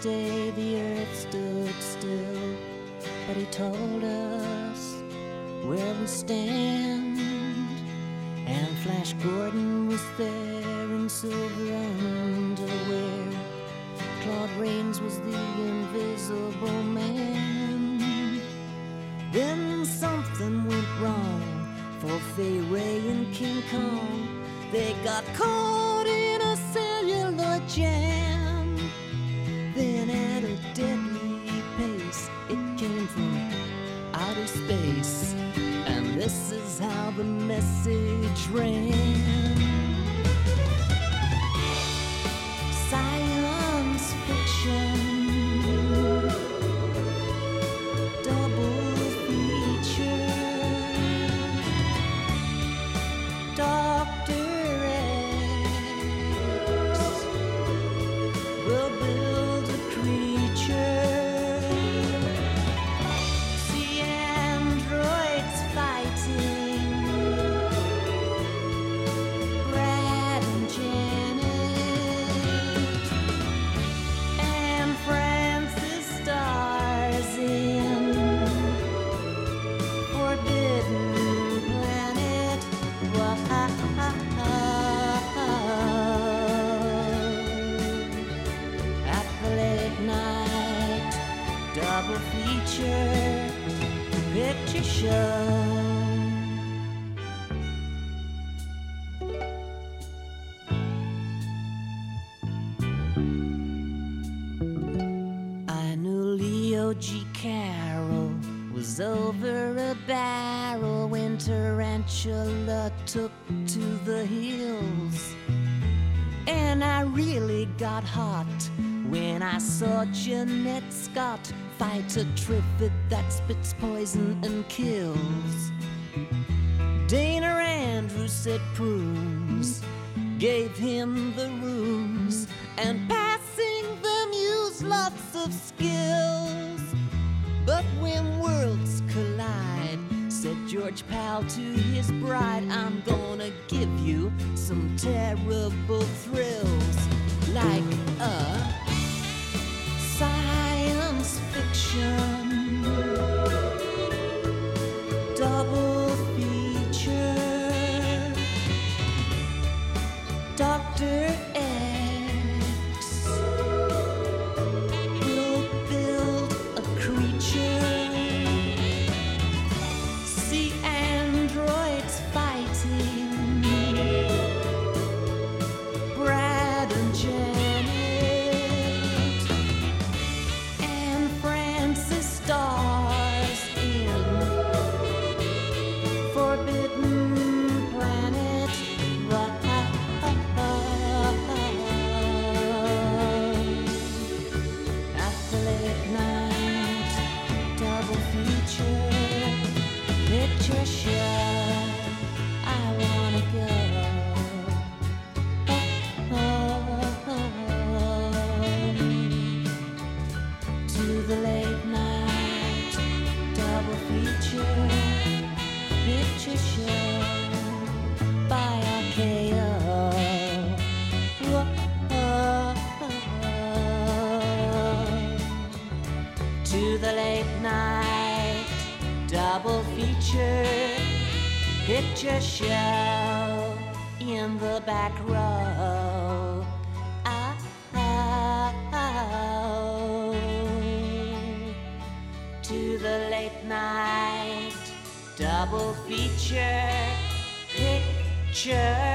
day the earth stood still, but he told us where we stand. And Flash Gordon was there in silver underwear. Claude Rains was the invisible man. Then something went wrong for Fay Ray and King Kong. They got caught in a cellular jam. Then at a deadly pace, it came from outer space. And this is how the message ran. Science fiction, double feature. Dr. X will build a creature. See androids fighting. Brad and Janet and Francis stars in Forbidden Planet. At the late night double feature picture show. I knew Leo G. Carroll was over a barrel when Tarantula took to the hills. And I really got hot when I saw Jeanette Scott fight a Triffid that spits poison and kills. Dana Andrews said prunes gave him the runes, and passing them used lots of skills. But when worlds collide, said George Pal to his bride, I'm gonna give you some terrible thrills, like a science fiction double feature. Dr. X will build a creature. See androids fighting. Brad and Janet and Francis stars in Forbidden Planet. At the late night double feature picture show, I wanna go. To the late night double feature picture show by RKO. To the late night double feature picture show in the back row. To the late night double feature picture